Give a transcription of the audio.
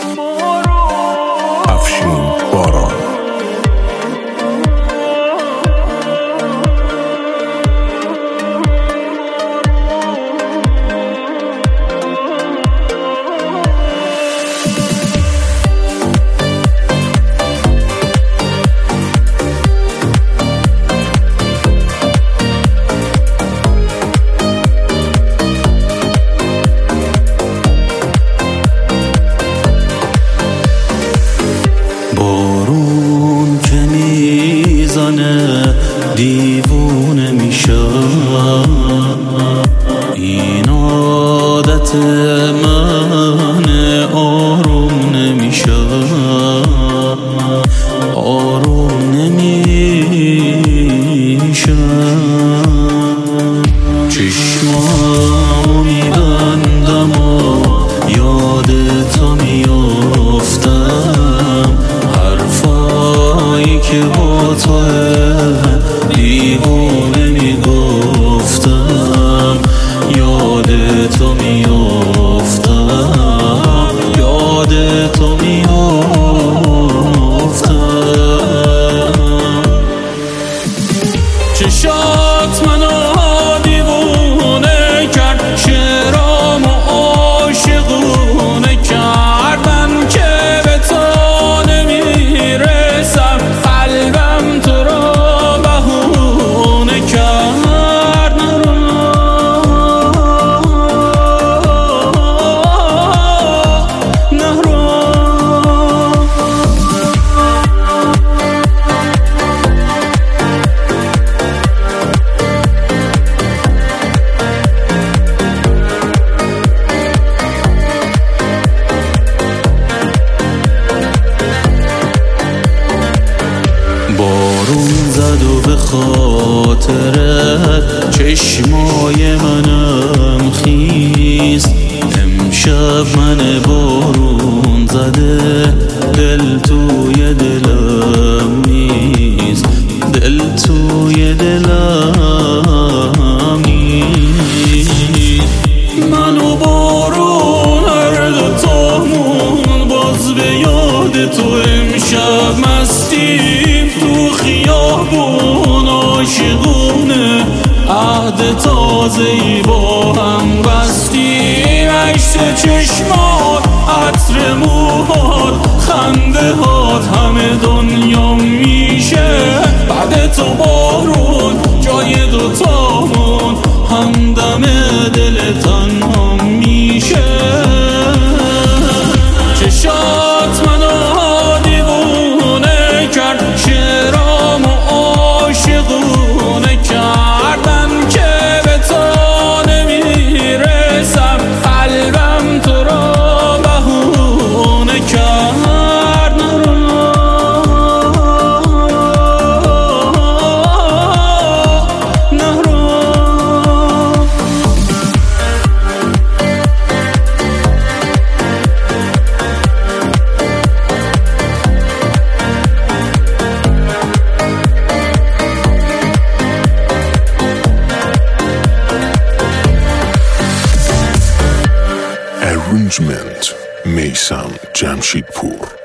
افشین باران. بارون که میزنه دیوونه میشم، این عادت من، آروم نمیشم، آروم نمیشم. چشمامو میبندم و یاد تو میافتم، حرفایی که با تو دیوونه میگفتم، یاد تو میافتم، یاد تو میافتم. چشات منو دیوونه کرد، شعرامو عاشقونه کردن که به تو نمیرسم، قلبم تو رو بهونه کرد. نرو بارون زد و به خاطرت چشمای منم خیز، امشب من بارون زده، دل توی دلم نیست، دل توی دلم نیست. من و بارون هر دوتامون باز به یاد تو امشب مستیم، تو خیابون عاشقونه عهد تازه‌ای با هم بستیم. عشق چشمات، عطر موهات، خنده هات همه دنیا میشه بعد تو بارون، جای دوتامون همدم دل تنها میشه. چشات منو دیوونه کرد، شعرامو عاشقونه کردن که به تو نمیرسم، قلبم تو رو بهونه کرد. نرو Arrangement میثم جمشیدپور.